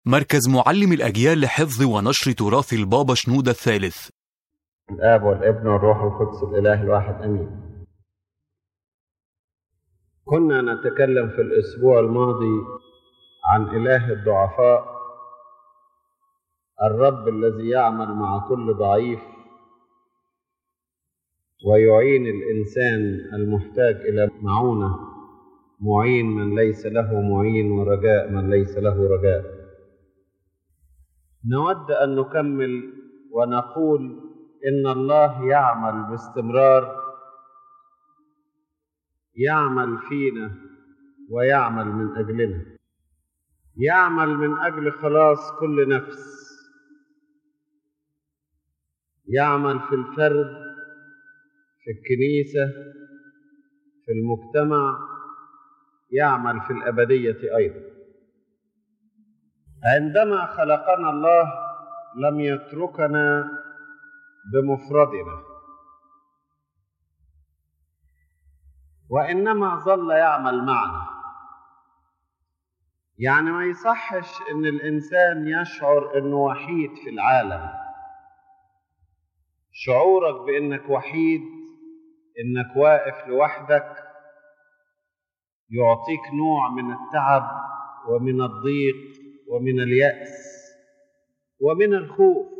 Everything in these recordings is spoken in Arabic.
مركز معلم الأجيال لحفظ ونشر تراث البابا شنودة الثالث. الآب والابن والروح القدس الإله الواحد أمين. كنا نتكلم في الأسبوع الماضي عن إله الضعفاء، الرب الذي يعمل مع كل ضعيف ويعين الإنسان المحتاج إلى معونة، معين من ليس له معين ورجاء من ليس له رجاء. نود أن نكمل ونقول إن الله يعمل باستمرار، يعمل فينا ويعمل من أجلنا، يعمل من أجل خلاص كل نفس، يعمل في الفرد، في الكنيسة، في المجتمع، يعمل في الأبدية أيضا. عندما خلقنا الله لم يتركنا بمفردنا، وإنما ظل يعمل معنا. يعني ما يصحش إن الإنسان يشعر إنه وحيد في العالم. شعورك بإنك وحيد، إنك واقف لوحدك، يعطيك نوع من التعب ومن الضيق ومن اليأس ومن الخوف.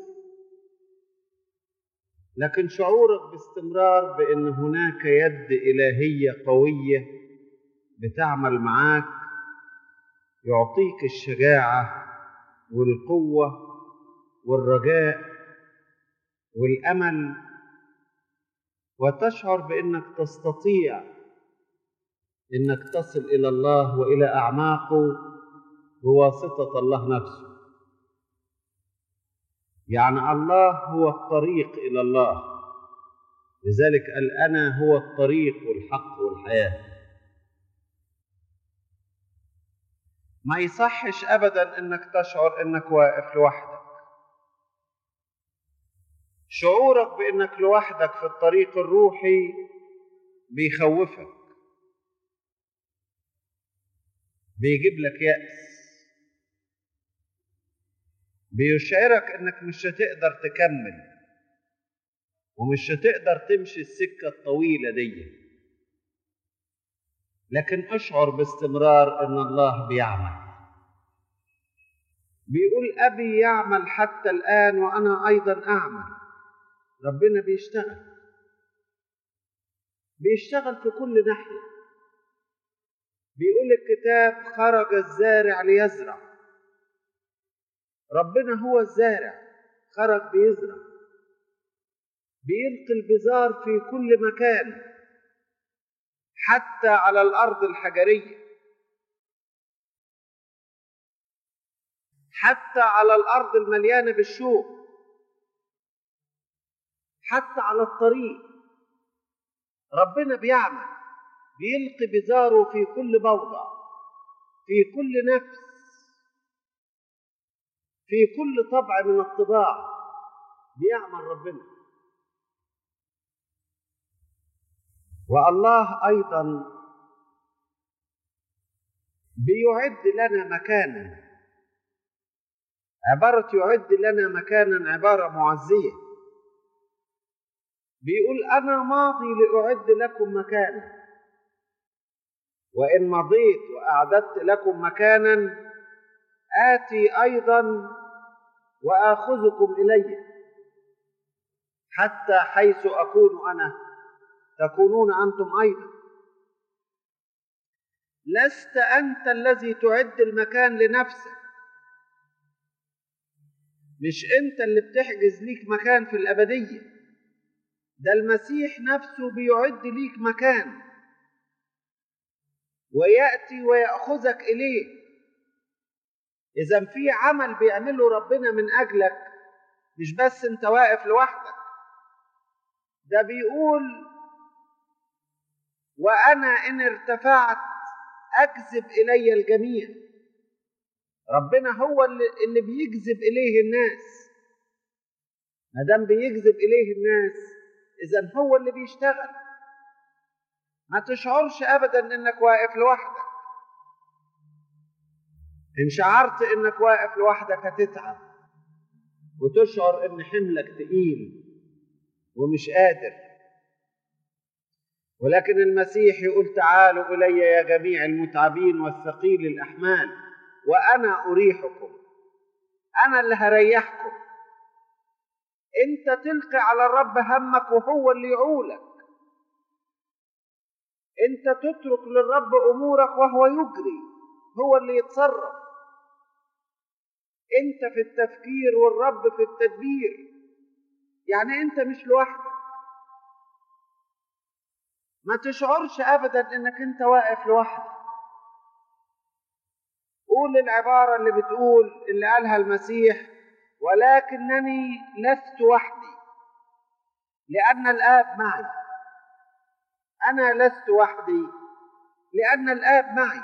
لكن شعورك باستمرار بأن هناك يد إلهية قوية بتعمل معاك يعطيك الشجاعة والقوة والرجاء والأمل، وتشعر بأنك تستطيع أنك تصل إلى الله وإلى أعماقه بواسطة الله نفسه. يعني الله هو الطريق إلى الله، لذلك قال أنا هو الطريق والحق والحياة. ما يصحش أبدا أنك تشعر أنك واقف لوحدك. شعورك بأنك لوحدك في الطريق الروحي بيخوفك، بيجيب لك يأس، بيشعرك أنك مش هتقدر تكمل ومش هتقدر تمشي السكة الطويلة دي. لكن أشعر باستمرار أن الله بيعمل. بيقول أبي يعمل حتى الآن وأنا أيضا أعمل. ربنا بيشتغل في كل ناحية. بيقول الكتاب خرج الزارع ليزرع. ربنا هو الزارع، خرج بيزرع، بيلقي البذار في كل مكان، حتى على الأرض الحجرية، حتى على الأرض المليانة بالشوك، حتى على الطريق. ربنا بيعمل، بيلقي بذاره في كل موضع، في كل نفس، في كل طبع من الطباع بيعمل ربنا. والله أيضا بيعد لنا مكانا. عبارة يعد لنا مكانا عبارة معزية. بيقول أنا ماضي لأعد لكم مكانا، وإن مضيت وأعددت لكم مكانا آتي أيضا وآخذكم إلي، حتى حيث أكون أنا تكونون أنتم أيضا. لست أنت الذي تعد المكان لنفسك، مش أنت اللي بتحجز ليك مكان في الأبدية، ده المسيح نفسه بيعد ليك مكان ويأتي ويأخذك إليه. إذن في عمل بيعمله ربنا من أجلك، مش بس أنت واقف لوحدك. ده بيقول وأنا إن ارتفعت أجذب إلي الجميع. ربنا هو اللي بيجذب إليه الناس. ما دام بيجذب إليه الناس إذن هو اللي بيشتغل. ما تشعرش أبدا إنك واقف لوحدك. إن شعرت إنك واقف لوحدك هتتعب وتشعر إن حملك تقيل ومش قادر، ولكن المسيح يقول تعالوا إلي يا جميع المتعبين والثقيل الأحمال وأنا أريحكم. أنا اللي هريحكم. أنت تلقي على الرب همك وهو اللي يعولك. أنت تترك للرب أمورك وهو يجري، هو اللي يتصرف. أنت في التفكير والرب في التدبير. يعني أنت مش لوحدك. ما تشعرش أبدا إنك أنت واقف لوحدك. قول العبارة اللي بتقول اللي قالها المسيح: ولكنني لست وحدي لأن الآب معي. أنا لست وحدي لأن الآب معي.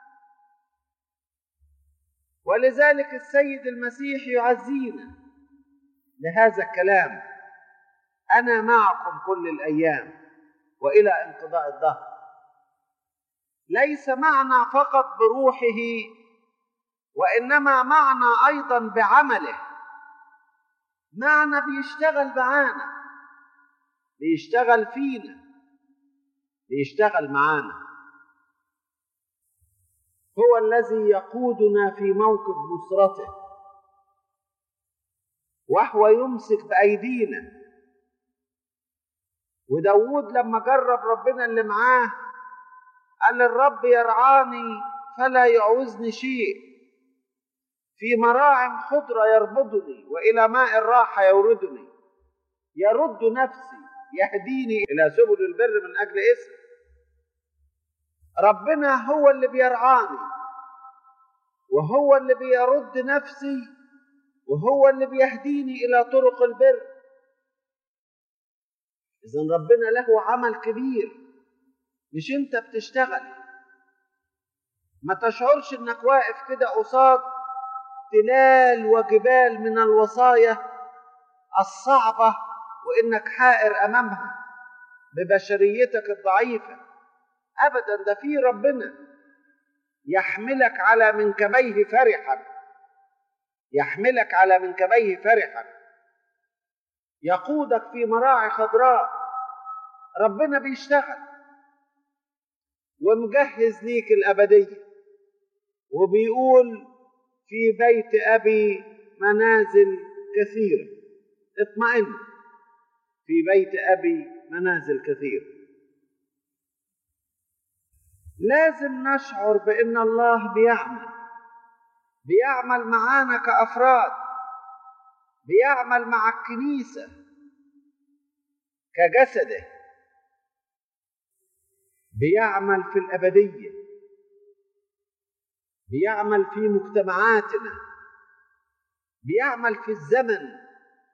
ولذلك السيد المسيح يعزينا لهذا الكلام: أنا معكم كل الأيام وإلى انقضاء الدهر. ليس معنا فقط بروحه، وإنما معنا أيضا بعمله. معنا بيشتغل معانا، بيشتغل فينا، بيشتغل معانا. هو الذي يقودنا في موكب نصرته، وهو يمسك بأيدينا. وداود لما جرب ربنا اللي معاه قال: الرب يرعاني فلا يعوزني شيء، في مراع خضرة يربضني، وإلى ماء الراحة يوردني، يرد نفسي، يهديني إلى سبل البر من أجل اسمه. ربنا هو اللي بيرعاني، وهو اللي بيرد نفسي، وهو اللي بيهديني إلى طرق البر. إذن ربنا له عمل كبير، مش أنت بتشتغل. ما تشعرش إنك واقف كده قصاد تلال وجبال من الوصايا الصعبة وإنك حائر أمامها ببشريتك الضعيفة. أبدا، ده في ربنا يحملك على منكبيه فرحا، يحملك على منكبيه فرحا، يقودك في مراعي خضراء. ربنا بيشتغل ومجهز ليك الأبدية، وبيقول: في بيت أبي منازل كثيرة. اطمئن، في بيت أبي منازل كثيرة. لازم نشعر بأن الله بيعمل معانا كأفراد، بيعمل مع الكنيسة كجسده، بيعمل في الأبدية، بيعمل في مجتمعاتنا، بيعمل في الزمن.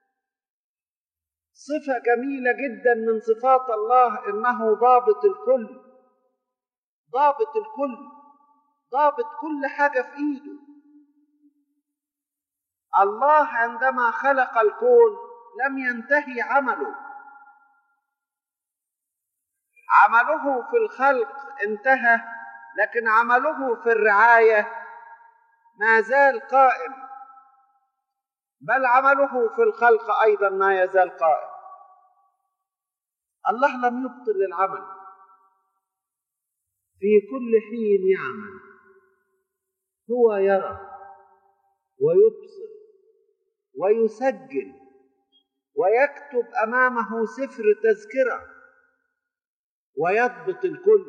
صفة جميلة جدا من صفات الله إنه ضابط الكل، ضابط الكل، ضابط كل حاجة في إيده. الله عندما خلق الكون لم ينتهي عمله. عمله في الخلق انتهى، لكن عمله في الرعاية ما زال قائم، بل عمله في الخلق أيضا ما يزال قائم. الله لم يبطل العمل، في كل حين يعمل. هو يرى ويبصر ويسجل ويكتب أمامه سفر تذكرة ويضبط الكل،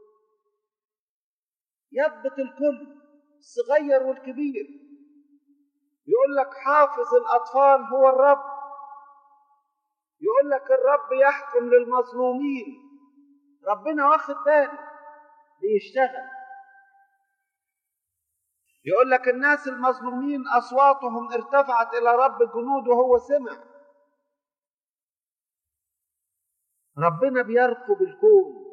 يضبط الكل الصغير والكبير. يقول لك حافظ الأطفال هو الرب، يقول لك الرب يحكم للمظلومين. ربنا واخد باله، بيشتغل. يقول لك الناس المظلومين أصواتهم ارتفعت إلى رب الجنود وهو سمع. ربنا بيرقب الكون.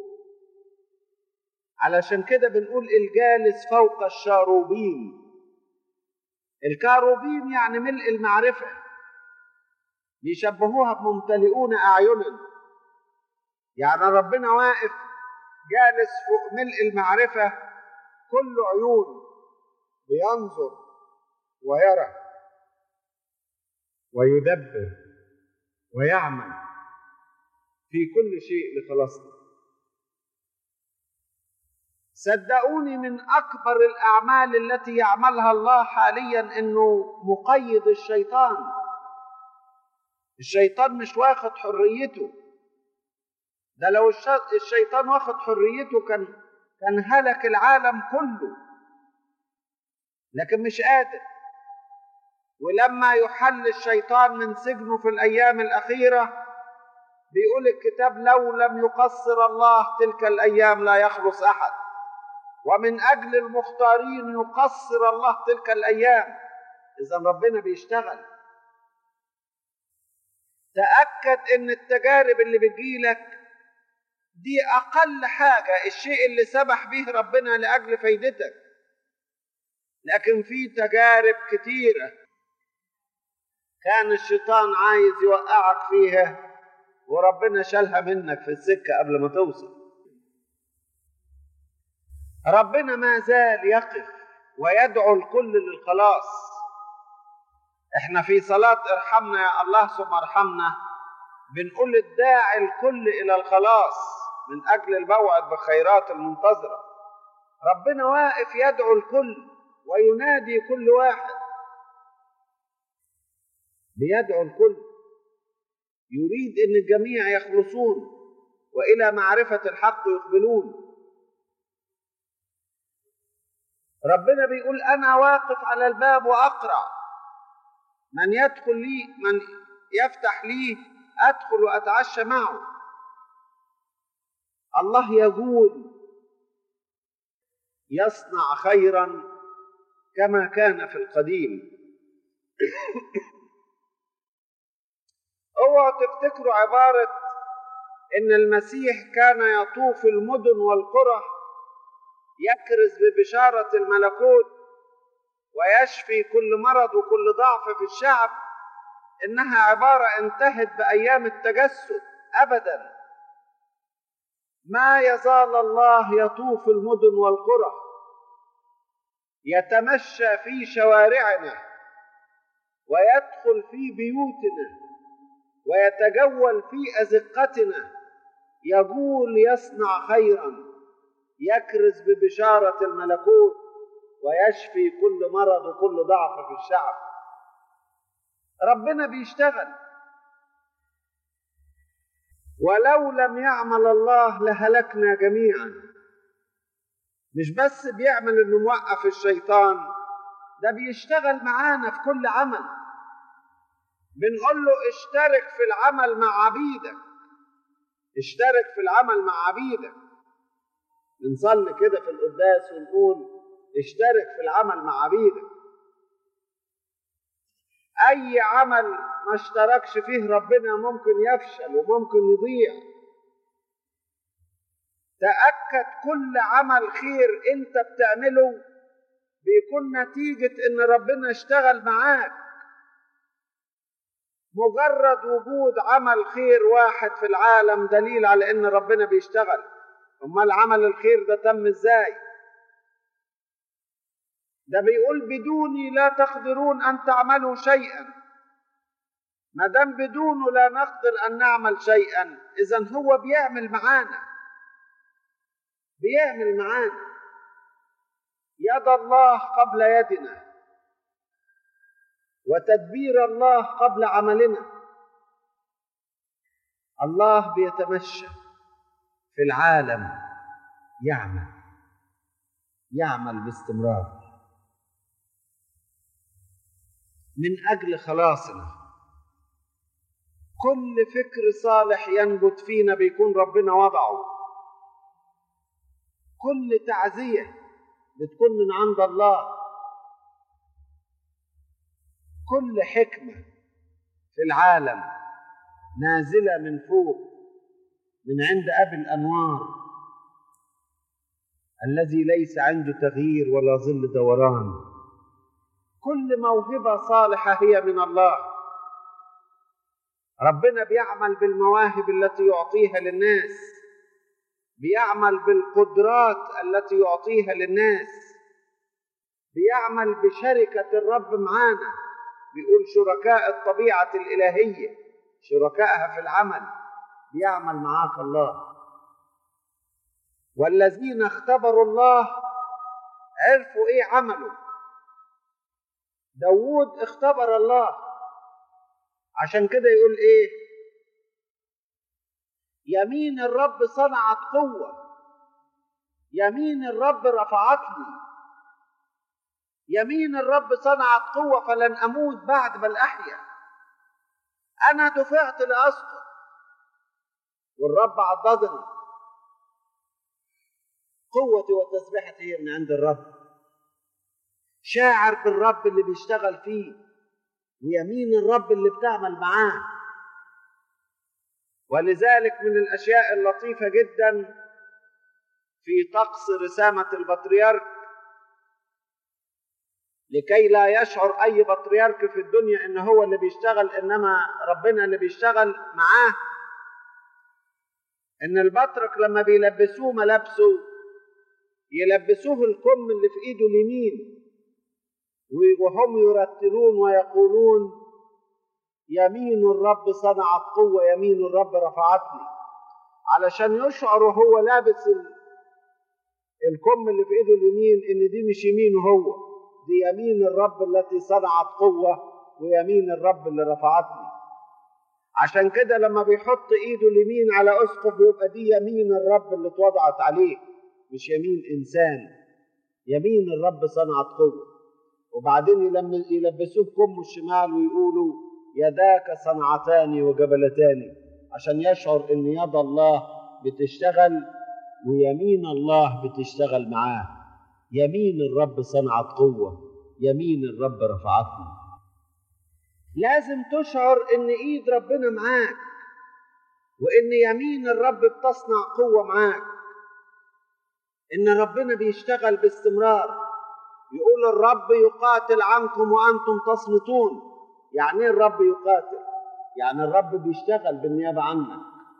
علشان كده بنقول الجالس فوق الشاروبين. الكاروبين يعني ملء المعرفة، بيشبهوها بممتلئون أعينا. يعني ربنا واقف جالس فوق ملء المعرفة، كل عيون بينظر ويرى ويدبر ويعمل في كل شيء لخلاصنا. صدقوني من أكبر الأعمال التي يعملها الله حاليا إنه مقيد الشيطان. الشيطان مش واخد حريته، ده لو الشيطان واخد حريته كان هلك العالم كله، لكن مش قادر. ولما يحل الشيطان من سجنه في الأيام الأخيرة بيقول الكتاب لو لم يقصر الله تلك الأيام لا يخلص أحد، ومن أجل المختارين يقصر الله تلك الأيام. إذا ربنا بيشتغل. تأكد إن التجارب اللي بتجيلك دي أقل حاجة، الشيء اللي سمح به ربنا لأجل فايدتك، لكن في تجارب كتيرة كان الشيطان عايز يوقعك فيها وربنا شالها منك في السكة قبل ما توصل. ربنا ما زال يقف ويدعو الكل للخلاص. احنا في صلاة ارحمنا يا الله ثم ارحمنا بنقول الداعي الكل إلى الخلاص من أجل الموعد بالخيرات المنتظرة. ربنا واقف يدعو الكل وينادي كل واحد، بيدعو الكل، يريد أن الجميع يخلصون وإلى معرفة الحق يقبلون. ربنا بيقول أنا واقف على الباب وأقرع، من يدخل لي، من يفتح لي أدخل وأتعشى معه. الله يقول يصنع خيرا كما كان في القديم. اوعوا تفتكروا عبارة إن المسيح كان يطوف المدن والقرى يكرز ببشارة الملكوت ويشفي كل مرض وكل ضعف في الشعب إنها عبارة انتهت بأيام التجسد. أبدا، ما يزال الله يطوف المدن والقرى، يتمشى في شوارعنا ويدخل في بيوتنا ويتجول في أزقتنا، يقول يصنع خيرا، يكرز ببشارة الملكوت ويشفي كل مرض وكل ضعف في الشعب. ربنا بيشتغل، ولو لم يعمل الله لهلكنا جميعا. مش بس بيعمل انه موقف الشيطان، ده بيشتغل معانا في كل عمل. بنقول له اشترك في العمل مع عبيدك، اشترك في العمل مع عبيدك. بنصلي كده في القداس ونقول اشترك في العمل مع عبيدك. اي عمل ما اشتركش فيه ربنا ممكن يفشل وممكن يضيع. تأكد كل عمل خير انت بتعمله بيكون نتيجة ان ربنا اشتغل معاك. مجرد وجود عمل خير واحد في العالم دليل على ان ربنا بيشتغل. امال عمل الخير ده تم ازاي؟ ده بيقول بدوني لا تقدرون ان تعملوا شيئا. ما دام بدونه لا نقدر ان نعمل شيئا، اذا هو بيعمل معانا، بيعمل معانا. يد الله قبل يدنا، وتدبير الله قبل عملنا. الله بيتمشى في العالم، يعمل باستمرار من أجل خلاصنا. كل فكر صالح ينبت فينا بيكون ربنا وضعه. كل تعزية بتكون من عند الله. كل حكمة في العالم نازلة من فوق من عند أبي الأنوار الذي ليس عنده تغيير ولا ظل دوران. كل موهبة صالحة هي من الله. ربنا بيعمل بالمواهب التي يعطيها للناس، بيعمل بالقدرات التي يعطيها للناس. بيعمل بشركة الرب معانا. بيقول شركاء الطبيعة الإلهية، شركائها في العمل، بيعمل معاك الله. والذين اختبروا الله عرفوا ايه عملوا. داود اختبر الله، عشان كده يقول ايه؟ يمين الرب صنعت قوة، يمين الرب رفعتني، يمين الرب صنعت قوة فلن أموت بعد بل أحيا. أنا دفعت لأسقط والرب عضدني. قوتي وتسبيحتي هي من عند الرب. شاعر بالرب اللي بيشتغل فيه، ويمين الرب اللي بتعمل معاه. ولذلك من الأشياء اللطيفة جدا في طقس رسامة البطريرك، لكي لا يشعر أي بطريرك في الدنيا إن هو اللي بيشتغل، إنما ربنا اللي بيشتغل معاه، إن البطرك لما بيلبسوه ملابسه يلبسوه الكم اللي في إيده اليمين، وهم يرتلون ويقولون يمين الرب صنعت قوة، يمين الرب رفعتني، علشان يشعروا هو لابس الكم اللي في إيده اليمين إن دي مش يمينه هو، دي يمين الرب التي صنعت قوة، ويمين الرب اللي رفعتني. عشان كده لما بيحط إيده اليمين على أسقف بيبقى دي يمين الرب اللي اتوضعت عليه، مش يمين إنسان. يمين الرب صنعت قوة. وبعدين لما يلبسوه كم الشمال ويقولوا يداك صنعتان وجبلتان، عشان يشعر إن يد الله بتشتغل ويمين الله بتشتغل معاه. يمين الرب صنعت قوة، يمين الرب رفعتني. لازم تشعر إن إيد ربنا معاك، وإن يمين الرب بتصنع قوة معاك، إن ربنا بيشتغل باستمرار. يقول الرب يقاتل عنكم وأنتم تصمتون. يعني إيه الرب يقاتل؟ يعني الرب بيشتغل بالنيابة عنك.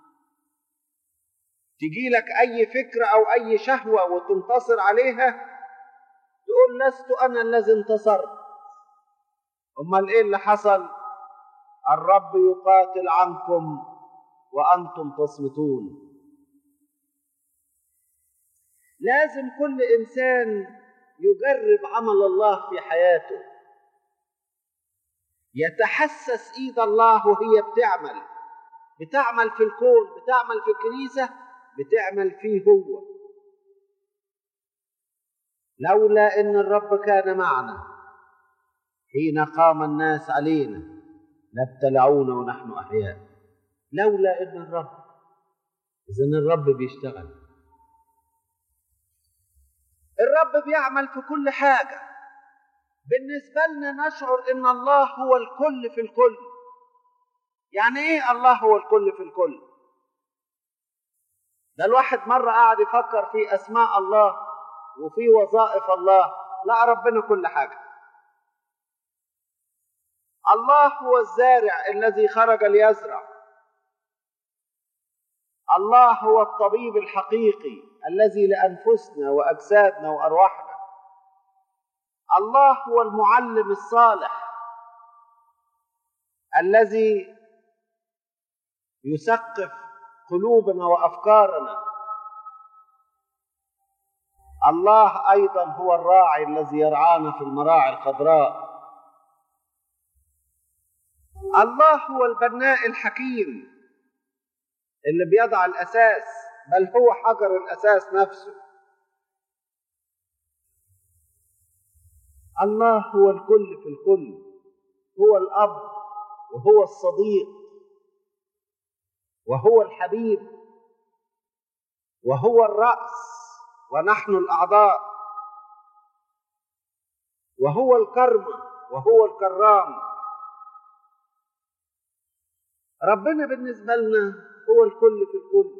تجي لك أي فكرة أو أي شهوة وتنتصر عليها، تقول لست أنا الذي انتصرت. أمال إيه اللي حصل؟ الرب يقاتل عنكم وأنتم تصمتون. لازم كل إنسان يجرب عمل الله في حياته، يتحسس إيد الله وهي بتعمل في الكون، بتعمل في الكنيسة، بتعمل فيه هو. لولا إن الرب كان معنا حين قام الناس علينا لابتلعونا ونحن أحياء. لولا إن الرب، إذن الرب بيشتغل. الرب بيعمل في كل حاجة. بالنسبة لنا نشعر إن الله هو الكل في الكل. يعني إيه الله هو الكل في الكل؟ ده الواحد مرة قاعد يفكر في أسماء الله وفي وظائف الله. لا، ربنا كل حاجة. الله هو الزارع الذي خرج ليزرع. الله هو الطبيب الحقيقي الذي لأنفسنا وأجسادنا وأرواحنا. الله هو المعلم الصالح الذي يثقف قلوبنا وأفكارنا. الله أيضا هو الراعي الذي يرعانا في المراعي الخضراء. الله هو البناء الحكيم اللي بيضع الأساس، بل هو حجر الأساس نفسه. الله هو الكل في الكل، هو الأب وهو الصديق وهو الحبيب وهو الرأس ونحن الأعضاء، وهو الكرمة وهو الكرام. ربنا بالنسبة لنا هو الكل في الكل.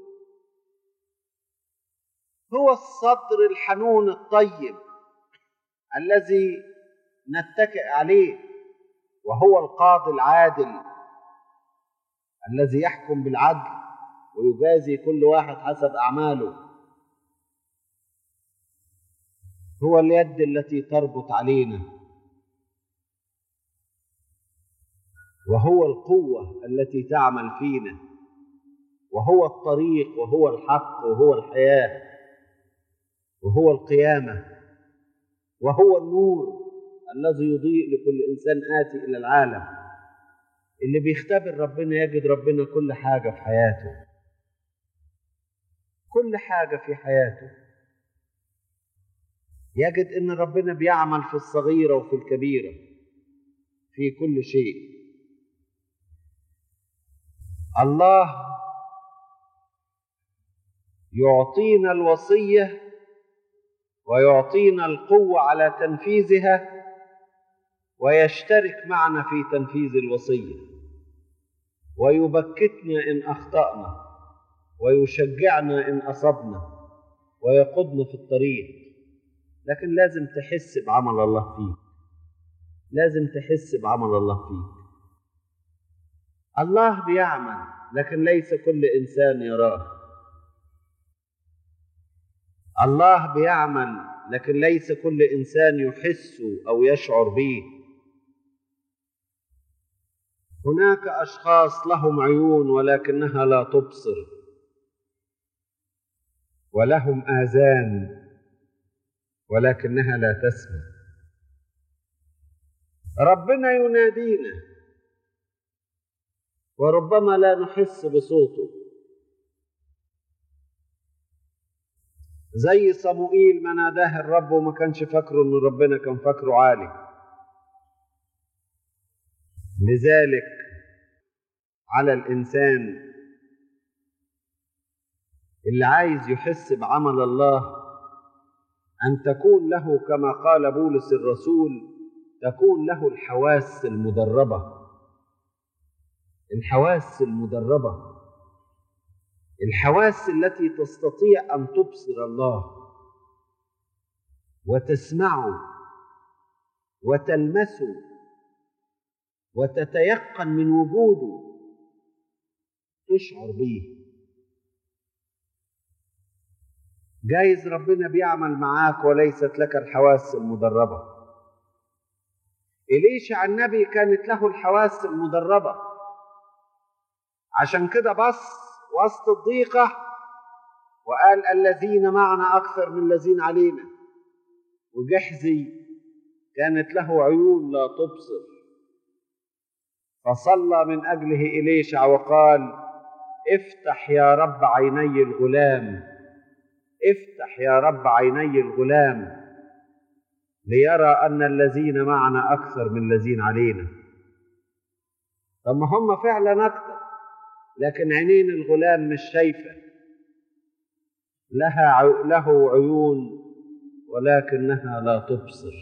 هو الصدر الحنون الطيب الذي نتكئ عليه، وهو القاضي العادل الذي يحكم بالعدل ويجازي كل واحد حسب أعماله. هو اليد التي تربط علينا، وهو القوة التي تعمل فينا، وهو الطريق، وهو الحق، وهو الحياة، وهو القيامة، وهو النور الذي يضيء لكل إنسان آتي إلى العالم. اللي بيختبر ربنا يجد ربنا كل حاجة في حياته، كل حاجة في حياته يجد إن ربنا بيعمل في الصغيرة وفي الكبيرة، في كل شيء. الله يعطينا الوصية ويعطينا القوة على تنفيذها، ويشترك معنا في تنفيذ الوصية، ويبكتنا إن أخطأنا، ويشجعنا إن أصبنا، ويقودنا في الطريق. لكن لازم تحس بعمل الله فيك، لازم تحس بعمل الله فيك. الله بيعمل لكن ليس كل إنسان يراه. الله بيعمل لكن ليس كل إنسان يحس أو يشعر به. هناك أشخاص لهم عيون ولكنها لا تبصر، ولهم آذان ولكنها لا تسمع. ربنا ينادينا وربما لا نحس بصوته، زي صموئيل ما ناداه الرب وما كانش فاكره ان ربنا كان فاكره عالي. لذلك على الإنسان اللي عايز يحس بعمل الله أن تكون له كما قال بولس الرسول، تكون له الحواس المدربة. الحواس المدربة، الحواس التي تستطيع أن تبصر الله وتسمعه وتلمسه وتتيقن من وجوده، تشعر به. جايز ربنا بيعمل معاك وليست لك الحواس المدربة. إليشع النبي كانت له الحواس المدربة، عشان كده بص وسط الضيقة وقال الذين معنا أكثر من الذين علينا. وجحزي كانت له عيون لا تبصر، فصلى من أجله إليشع وقال افتح يا رب عيني الغلام، افتح يا رب عيني الغلام ليرى أن الذين معنا أكثر من الذين علينا. طب ما هم فعلا أكثر، لكن عينين الغلام مش شايفة، له عيون ولكنها لا تبصر.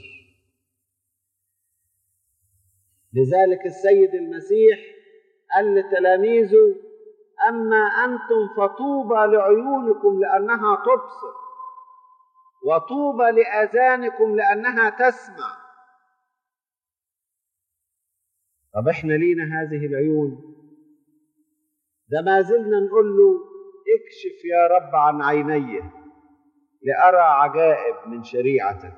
لذلك السيد المسيح قال لتلاميذه أما أنتم فطوبى لعيونكم لأنها تبصر، وطوبى لآذانكم لأنها تسمع. طب إحنا لينا هذه العيون؟ ده ما زلنا نقول له اكشف يا رب عن عيني لأرى عجائب من شريعتك.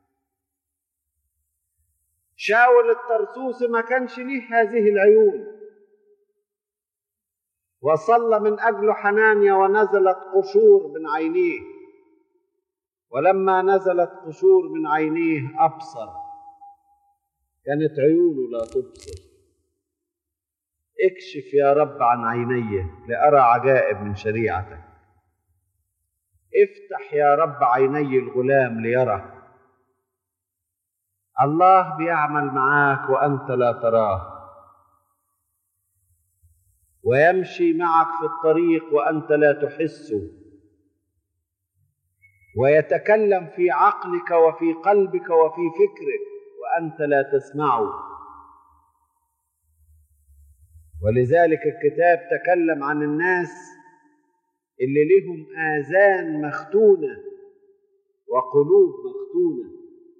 شاول الطرسوس ما كانش ليه هذه العيون، وصلى من أجل حنانيا ونزلت قشور من عينيه، ولما نزلت قشور من عينيه أبصر. كانت عيونه لا تبصر. اكشف يا رب عن عيني لأرى عجائب من شريعتك. افتح يا رب عيني الغلام ليرى. الله بيعمل معاك وأنت لا تراه، ويمشي معك في الطريق وأنت لا تحسه، ويتكلم في عقلك وفي قلبك وفي فكرك وأنت لا تسمعه. ولذلك الكتاب تكلم عن الناس اللي لهم آذان مختونة وقلوب مختونة،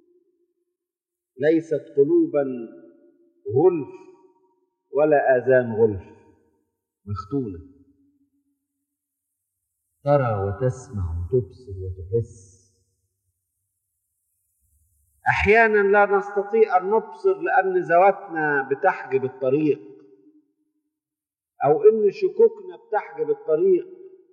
ليست قلوبا غلف ولا آذان غلف، مختونة، ترى وتسمع وتبصر وتحس. أحيانا لا نستطيع أن نبصر لأن ذواتنا بتحجب الطريق، أو إن شكوكنا بتحجب الطريق،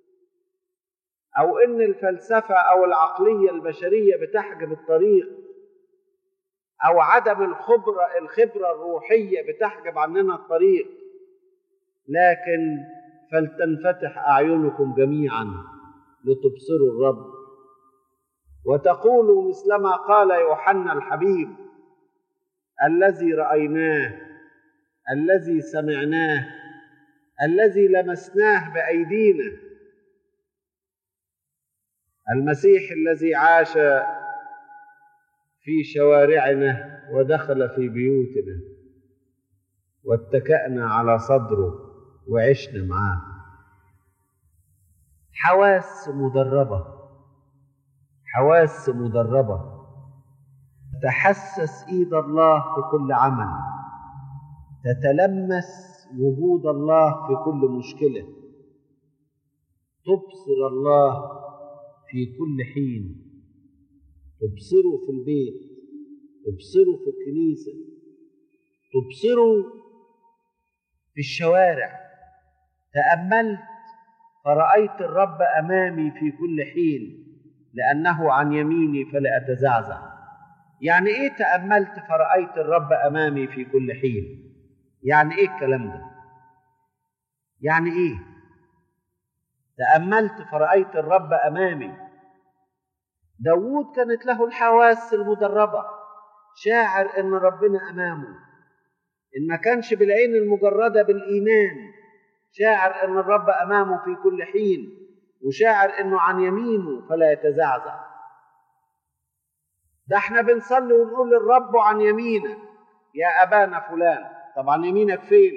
أو إن الفلسفة أو العقلية البشرية بتحجب الطريق، أو عدم الخبرة الروحية بتحجب عننا الطريق. لكن فلتنفتح أعينكم جميعا لتبصروا الرب وتقولوا مثلما قال يوحنا الحبيب: الذي رأيناه، الذي سمعناه، الذي لمسناه بأيدينا. المسيح الذي عاش في شوارعنا ودخل في بيوتنا واتكأنا على صدره وعشنا معاه. حواس مدربة، حواس مدربة تحسس إيد الله في كل عمل، تتلمس وجود الله في كل مشكلة، تبصر الله في كل حين، تبصره في البيت، تبصره في الكنيسة، تبصره في الشوارع. تأملت فرأيت الرب أمامي في كل حين، لأنه عن يميني فلا أتزعزع. يعني إيه تأملت فرأيت الرب أمامي في كل حين؟ يعني إيه الكلام ده؟ يعني إيه تأملت فرأيت الرب أمامي؟ داود كانت له الحواس المدربة، شاعر إن ربنا أمامه، إن ما كانش بالعين المجردة بالإيمان، شاعر إن الرب أمامه في كل حين، وشاعر إنه عن يمينه فلا يتزعزع. ده احنا بنصلي ونقول للرب عن يمينك يا أبانا فلان. طب عن يمينك فين؟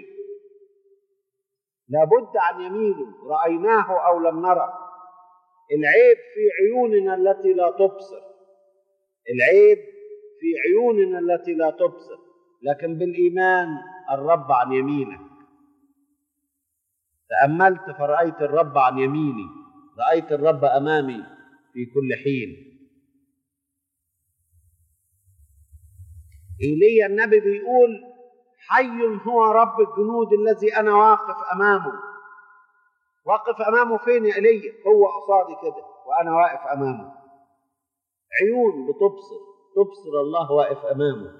لابد عن يمينه، رأيناه أو لم نرى. العيب في عيوننا التي لا تبصر، العيب في عيوننا التي لا تبصر، لكن بالإيمان الرب عن يمينك. تأملت فرأيت الرب عن يميني، رأيت الرب أمامي في كل حين. إيليا النبي بيقول: حي هو رب الجنود الذي أنا واقف أمامه. واقف أمامه فين يا إيليا؟ هو قصادي كده وأنا واقف أمامه. عيون بتبصر، تبصر الله واقف أمامه.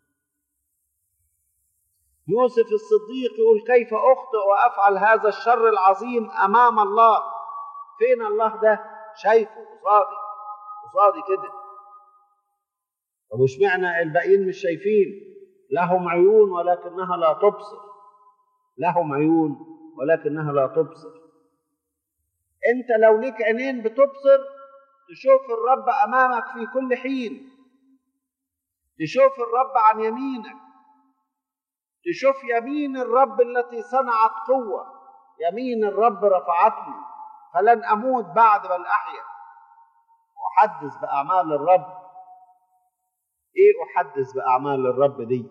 يوسف الصديق يقول: كيف أخطئ وأفعل هذا الشر العظيم أمام الله؟ فين الله ده؟ شايفه قصادي كده. طب وش معنى الباقيين مش شايفين؟ لهم عيون ولكنها لا تبصر، لهم عيون ولكنها لا تبصر. انت لو ليك عينين بتبصر تشوف الرب امامك في كل حين، تشوف الرب عن يمينك، تشوف يمين الرب التي صنعت قوة. يمين الرب رفعتني فلن أموت بعد بل أحيا. أحدث بأعمال الرب. إيه أحدث بأعمال الرب دي؟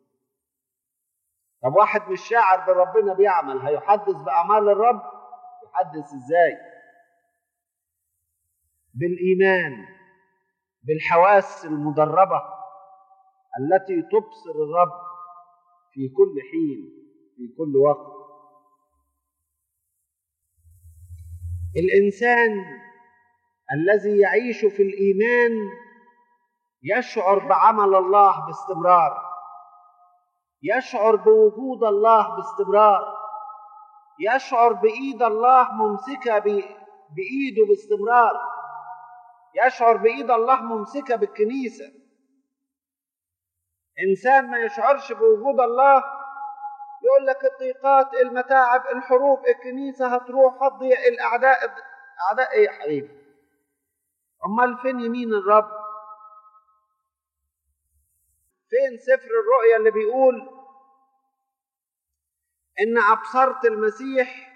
طب واحد مش شاعر بربنا بيعمل، هيحدث بأعمال الرب؟ يحدث إزاي؟ بالإيمان، بالحواس المدربة التي تبصر الرب في كل حين، في كل وقت. الإنسان الذي يعيش في الإيمان يشعر بعمل الله باستمرار، يشعر بوجود الله باستمرار، يشعر بإيد الله ممسكة بإيده باستمرار، يشعر بإيد الله ممسكة بالكنيسة. إنسان ما يشعرش بوجود الله يقول لك الضيقات، المتاعب، الحروب، الكنيسة هتروح، هتضيع، الأعداء. أعداء إيه يا حبيبي؟ أمال فين يمين الرب؟ فين سفر الرؤيا اللي بيقول إن أبصرت المسيح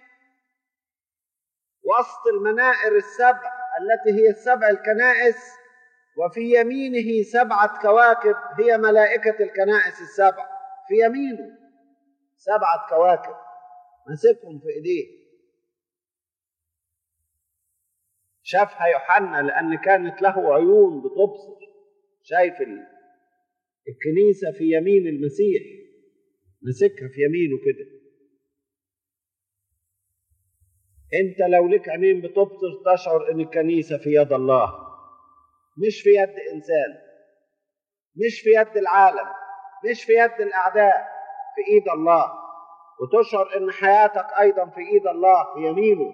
وسط المنائر السبع التي هي السبع الكنائس، وفي يمينه 7 كواكب هي ملائكة الكنائس السبع. في يمينه 7 كواكب مسكهم في إيديه. شافها يوحنا لأن كانت له عيون بتبصر، شايف الكنيسة في يمين المسيح، مسكها في يمينه كده. انت لو لك عينين بتبصر تشعر ان الكنيسة في يد الله، مش في يد انسان، مش في يد العالم، مش في يد الاعداء، في ايد الله. وتشعر ان حياتك ايضا في ايد الله، في يمينه.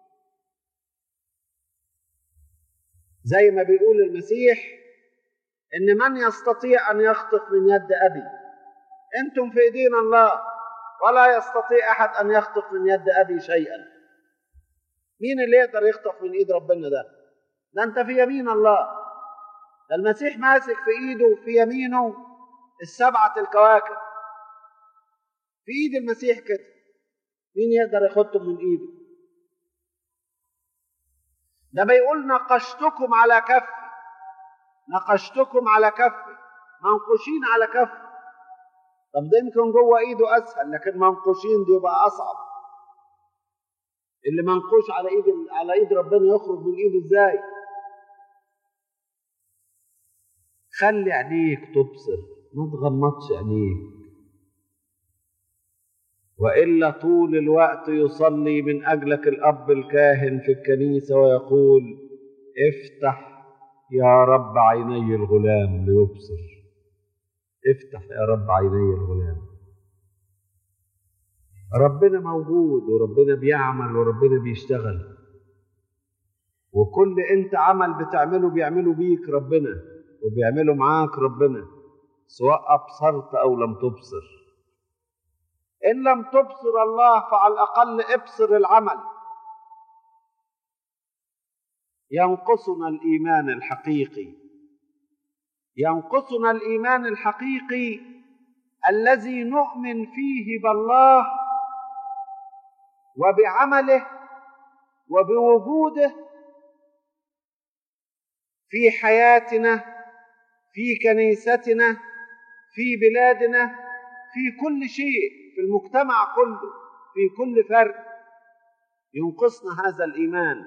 زي ما بيقول المسيح ان من يستطيع ان يخطف من يد ابي، انتم في ايدين الله، ولا يستطيع احد ان يخطف من يد ابي شيئا. مين اللي يقدر يخطف من ايد ربنا ده انت في يمين الله. ده المسيح ماسك في ايده في يمينه السبعة الكواكب، في ايد المسيح كده. مين يقدر ياخدهم من ايده؟ ده بيقول نقشتكم على كفي، نقشتكم على كفي، منقوشين على كفي. طب ده يمكن جوه ايده اسهل، لكن منقوشين دي يبقى اصعب. اللي منقوش على ايد ربنا يخرج من ايده ازاي؟ خلي عينيك تبصر، ما تغمضش عينيك. وإلا طول الوقت يصلي من أجلك الأب الكاهن في الكنيسة ويقول افتح يا رب عيني الغلام ليبصر، افتح يا رب عيني الغلام. ربنا موجود وربنا بيعمل وربنا بيشتغل، وكل انت عمل بتعمله بيعمله بيك ربنا، وبيعمله معاك ربنا، سواء أبصرت أو لم تبصر. إن لم تبصر الله فعلى الأقل ابصر العمل. ينقصنا الإيمان الحقيقي، ينقصنا الإيمان الحقيقي الذي نؤمن فيه بالله وبعمله وبوجوده في حياتنا، في كنيستنا، في بلادنا، في كل شيء، في المجتمع كله، في كل فرد. ينقصنا هذا الإيمان.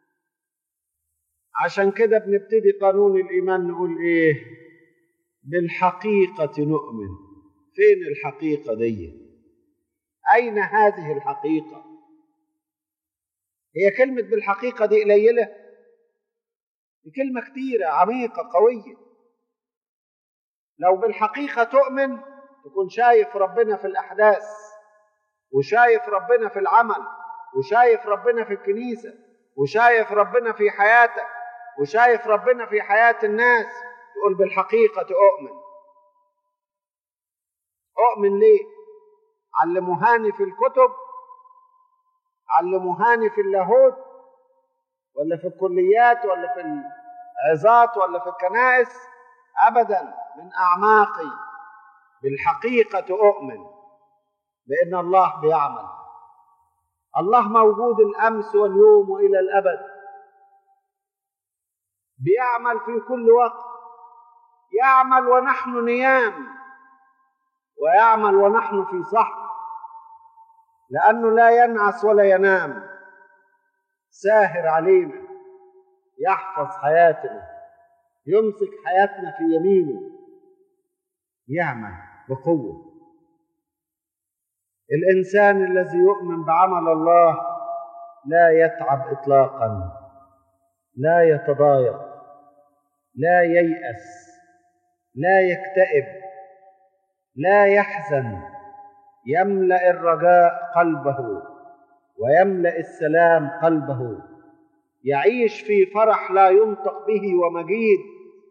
عشان كده بنبتدي قانون الإيمان نقول إيه؟ بالحقيقة نؤمن. فين الحقيقة دي؟ أين هذه الحقيقة؟ هي كلمة بالحقيقة دي قليلة؟ دي كلمة كتيرة عميقة قوية. لو بالحقيقة تؤمن تكون شايف ربنا في الأحداث، وشايف ربنا في العمل، وشايف ربنا في الكنيسة، وشايف ربنا في حياتك، وشايف ربنا في حياة الناس. تقول بالحقيقة أؤمن. أؤمن ليه؟ علموهاني في الكتب، علموهاني في اللاهوت، ولا في الكليات، ولا في العظات، ولا في الكنائس؟ أبدا، من أعماقي بالحقيقة أؤمن بأن الله بيعمل. الله موجود الأمس واليوم وإلى الأبد، بيعمل في كل وقت، يعمل ونحن نيام، ويعمل ونحن في صحو، لأنه لا ينعس ولا ينام، ساهر علينا، يحفظ حياتنا، يمسك حياتنا في يمينه، يعمل بقوة. الإنسان الذي يؤمن بعمل الله لا يتعب إطلاقا، لا يتضايق، لا ييأس، لا يكتئب، لا يحزن، يملأ الرجاء قلبه ويملأ السلام قلبه، يعيش في فرح لا ينطق به ومجيد،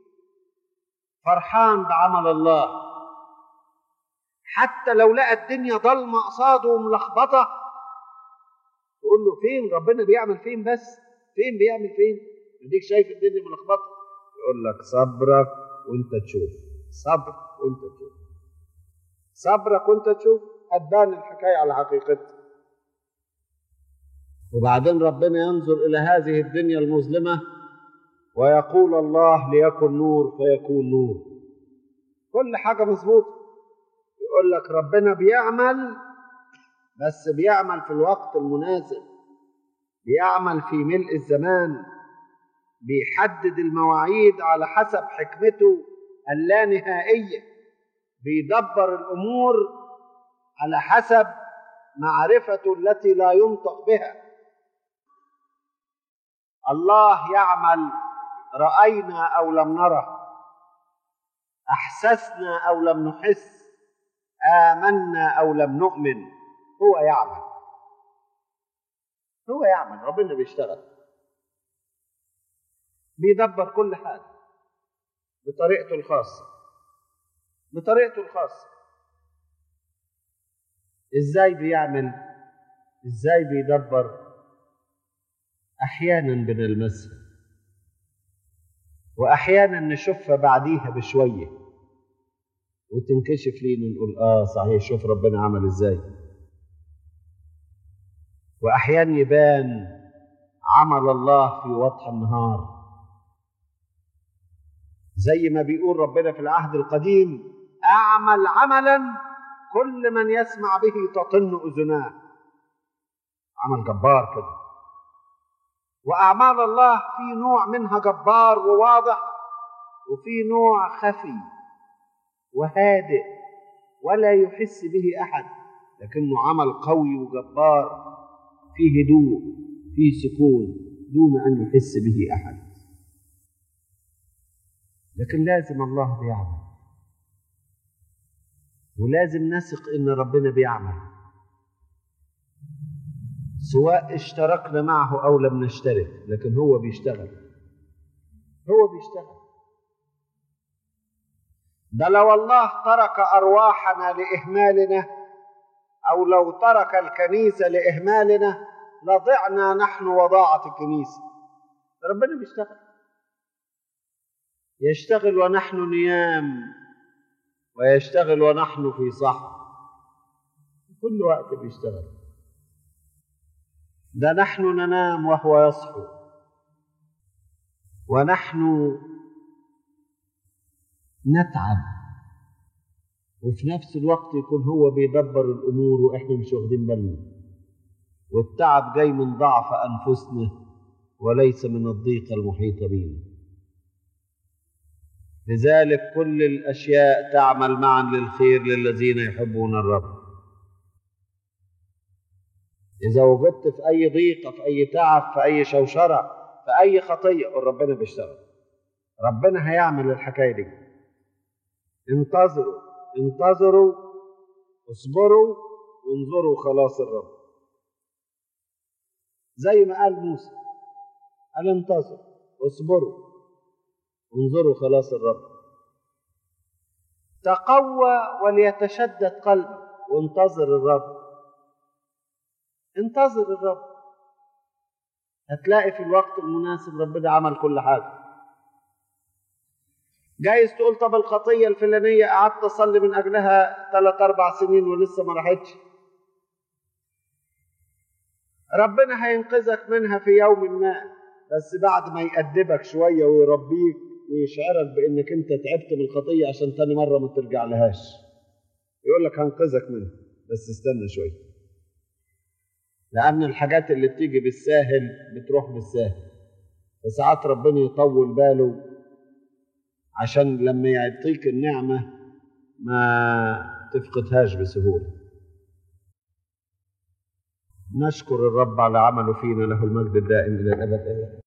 فرحان بعمل الله. حتى لو لقى الدنيا ضلمة قصاده وملخبطة تقول له فين ربنا بيعمل فين؟ بس فين بيعمل فين؟ اديك شايف الدنيا ملخبطة، يقول لك صبرك وانت تشوف، صبر وانت تشوف، صبرك وانت تشوف، هتبان الحكاية على حقيقتها. وبعدين ربنا ينظر إلى هذه الدنيا المظلمة ويقول الله ليكن نور فيكون نور. كل حاجة مظبوطة. يقول لك ربنا بيعمل، بس بيعمل في الوقت المناسب، بيعمل في ملء الزمان، بيحدد المواعيد على حسب حكمته اللانهائية. بيدبر الأمور على حسب معرفته التي لا ينطق بها. الله يعمل رأينا أو لم نره، أحسسنا أو لم نحس، آمنا أو لم نؤمن، هو يعمل. هو يعمل، ربنا بيشتغل، بيدبر كل حاجة بطريقته الخاصة. بطريقته الخاصة. إزاي بيعمل؟ إزاي بيدبر؟ أحيانا بنلمسها، وأحيانا نشوفها بعديها بشوية وتنكشف لينا، نقول صحيح، شوف ربنا عمل إزاي. وأحيانا يبان عمل الله في وضح النهار، زي ما بيقول ربنا في العهد القديم: أعمل عملا كل من يسمع به تطن أذناه. عمل جبار كده. وأعمال الله في نوع منها جبار وواضح، وفي نوع خفي وهادئ ولا يحس به أحد، لكنه عمل قوي وجبار، فيه هدوء، فيه سكون، دون أن يحس به أحد. لكن لازم الله بيعمل، ولازم نثق إن ربنا بيعمل، سواء اشتركنا معه أو لم نشترك، لكن هو بيشتغل. هو بيشتغل. ده لو الله ترك أرواحنا لإهمالنا، أو لو ترك الكنيسة لإهمالنا، لضعنا نحن وضاعت الكنيسة. ربنا بيشتغل، يشتغل ونحن نيام، ويشتغل ونحن في صحو، كل وقت بيشتغل. ده نحن ننام وهو يصحو، ونحن نتعب، وفي نفس الوقت يكون هو بيدبر الأمور وإحنا مش واخدين بالنا. والتعب جاي من ضعف أنفسنا وليس من الضيقة المحيطة بنا. لذلك كل الأشياء تعمل معا للخير للذين يحبون الرب. إذا وجدت في أي ضيقة، في أي تعب، في أي شوشرة، في أي خطية، ربنا بيشتغل. ربنا هيعمل الحكاية دي. انتظروا انتظروا، اصبروا وانظروا خلاص الرب. زي ما قال موسى، قال انتظروا واصبروا وانظروا خلاص الرب. تقوى وليتشدد قلبك، وانتظر الرب. انتظر الرب، هتلاقي في الوقت المناسب ربنا عمل كل حاجة. جايز تقول طب الخطية الفلانية قعدت أصلي من أجلها 3-4 سنين ولسه ما راحتش. ربنا هينقذك منها في يوم ما، بس بعد ما يأدبك شوية ويربيك ويشعرك بأنك أنت تعبت من الخطية عشان تاني مرة ما ترجع لهاش. يقول لك هنقذك منها، بس استنى شوية، لأن الحاجات اللي بتيجي بالساهل بتروح بالساهل. فساعات ربنا يطول باله عشان لما يعطيك النعمة ما تفقدهاش بسهولة. نشكر الرب على عمله فينا، له المجد الدائم إلى الأبد.